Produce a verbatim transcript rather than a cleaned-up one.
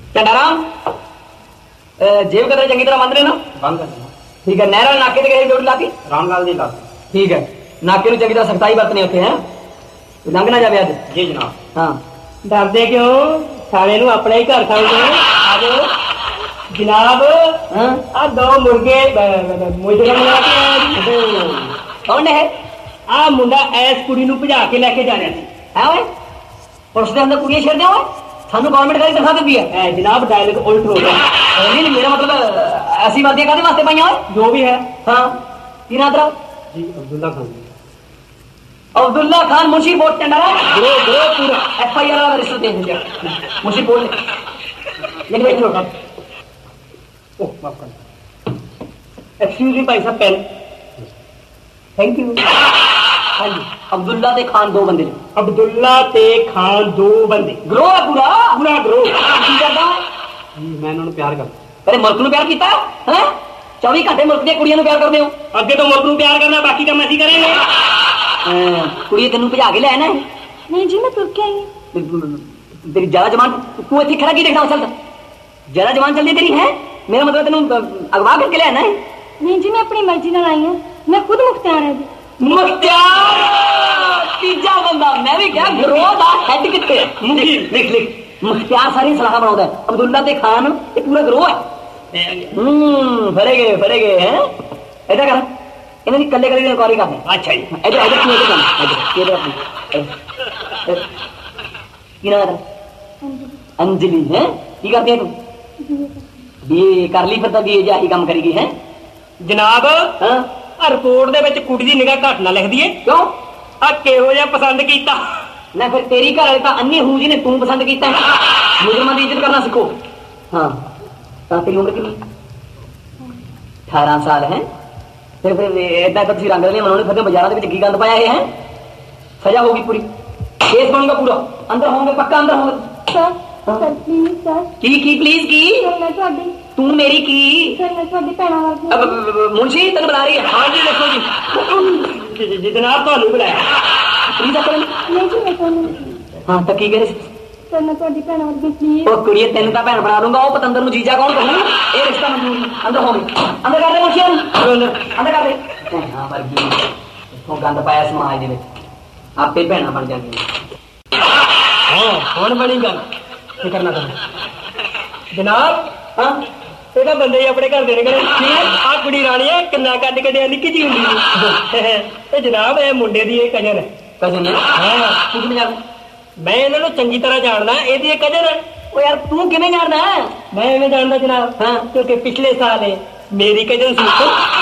झंडा राम जेब कदर चंगी तरह बंद लेना बंद ठीक है। नहर नाके ते जोड़ी लाती रामलाल दी ला ठीक है। नाके चंगी तरह सख्ताई बरतनी उत्थे है लंघ ना जाए अज जी जनाब। हाँ डरदे क्यों साले नूं अपना ही घर समझो। आजो जनाब आ दो मुर्गे मुर्गे कौन है आ मुंडा ऐस कुड़ी नूं भजा के लेके जा रहा सी है ओए पुलिस के अंदर कुड़ियां छेड़दे ओए सानू गवर्नमेंट का तनख्वाह देती है जनाब डायलॉग उल्ट हो गया। नहीं नहीं मेरा मतलब ऐसी बातें कादे वास्ते पाई ओए जो भी है। हाँ की नाम तेरा जी अब्दुल्ला खान अब्दुल्ला खान मुंशी बोर्ड टेंडर ग्रो ग्रो पूरा एफ आई आर वाला रजिस्टर दे दिया मुंशी बोर्ड लेकिन बैठो का ओह माफ करना एक्सक्यूज मी भाई साहब पेन थैंक यू। हाँ जी अब्दुल्ला ते खान दो बंदे अब्दुल्ला ते खान दो बंदे ग्रो है पूरा पूरा ग्रो की करदा मैं उन्होंने प्यार करता अरे मुल्क नूं प्यार कीता है चौबीस घंटे मुल्क दी कुड़ियां नूं प्यार करदे हो अगे तो मुल्क नूं प्यार करना बाकी काम ऐसी करेंगे। कुड़ी तेन भजा के लेना है नहीं जी मैं तुर के आई तेरी ज्यादा जमान तू इतनी खड़ा की देखना चलता ज्यादा जमान चलती तेरी है मेरा मतलब तेन अगवा करके लेना है। नहीं जी मैं अपनी मर्जी नाल आई हूं मैं खुद मुख्तियार है जी मुख्तियार तीजा बंदा मैं भी क्या ग्रोह दा हेड किथे मुखी लिख लिख मुख्तियार सारी सलाह बनाउंदा है अब्दुल्ला ते खान ये पूरा ग्रोह है। हम्म फड़े गए फड़े गए हैं ऐसा कर इन्हें कल्ले कल्ले इंक्वायरी करनी। अच्छा जी इधर इधर क्यों इधर करना इधर इधर अपनी की नाम है अंजलि है की करती है तू बीए कर ली फिर तो बीए जाही काम करेगी है जनाब। हाँ रिपोर्ट दे विच कुड़ी दी निगाह घट ना लिख दिए क्यों आ किहो जिहा पसंद कीता ना फिर तेरी घर वाली तो अन्नी हूं जी ने तू पसंद किया है मुजरमा की इज्जत करना सीखो। हाँ तेरी उम्र कितनी अठारह साल है फिर फिर इदा तो रंग रलियां मनाने फिर बाजारों की गंद पाया है सजा होगी पूरी केस बनूंगा पूरा अंदर होंगे पक्का अंदर होंगे सर सर प्लीज सर की की प्लीज की सर मैं ਤੁਹਾਡੀ तू मेरी की सर मैं ਤੁਹਾਡੀ ਭੈਣਾਂ ਵਰਗੀ अब मुंशी तेन बुला रही है। हाँ जी देखो जी जी जनाब ਤੁਹਾਨੂੰ बुलाया प्लीज अकल नहीं जी मैं ਤੁਹਾਨੂੰ हाँ तो की करे सर मैं ਤੁਹਾਡੀ ਭੈਣਾਂ ਵਰਗੀ प्लीज ओ कुड़िए तेन तो भैन बना दूंगा वो पतंदर नु जीजा कौन कहूं ये रिश्ता मंजूर अंदर होंगे अंदर कर दे मुंशी अंदर कर दे हाँ वर्गी इथों गंद पाया समाज दे विच आपे भैणा बन जांदियां। हाँ कौन बनी गल फिक्र ना करो जनाब। हाँ ਇਹ ਤਾਂ ਬੰਦੇ ਹੀ ਆਪਣੇ ਘਰ ਦੇ ਨਿਕਲੇ ਆ ਕੁੜੀ ਰਾਣੀ ਹੈ ਕਿੰਨਾ ਕੱਢ ਕੱਢਿਆ ਨਿੱਕੀ ਜੀ ਹੁੰਦੀ ਇਹ ਜਨਾਬ ਇਹ ਮੁੰਡੇ ਦੀ ਇਹ ਕਜ਼ਨ ਹੈ कजन है ਹਾਂ तू किवें जान ਮੈਂ ਇਹਨਾਂ ਨੂੰ ਚੰਗੀ ਤਰ੍ਹਾਂ ਜਾਣਦਾ ਇਹਦੀ ਇਹ ਕਜ਼ਨ ਹੈ। ओ यार तू किवें जानदा है मैं इन्हें जानता जनाब हाँ क्योंकि पिछले साल है मेरी कजन सी